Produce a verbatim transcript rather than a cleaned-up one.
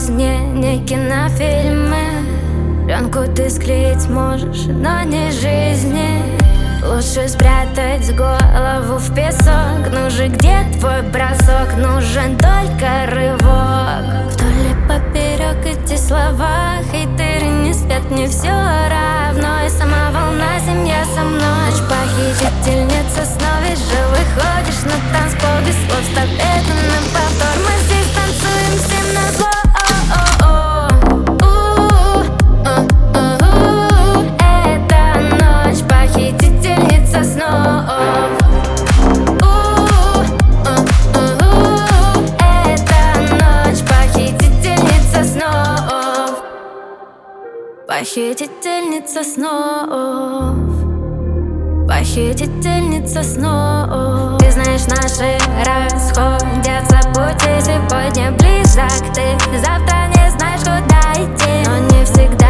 сне, не кинофильмы. Пленку ты склеить можешь, но не жизни. Лучше спрятать голову в песок. Ну же, где твой бросок? Нужен только рывок. Вдоль и поперек эти слова. Хейтеры не спят, мне все равно. И сама волна, семья со мной. Ночь похитительница снов. Ведь же выходишь на танцпол без слов. Ставь это на повтор. Мы здесь танцуем всем назло. Похитительница снов, похитительница снов. Ты знаешь, наши расходятся пути. Сегодня близок ты, завтра не знаешь, куда идти. Но не всегда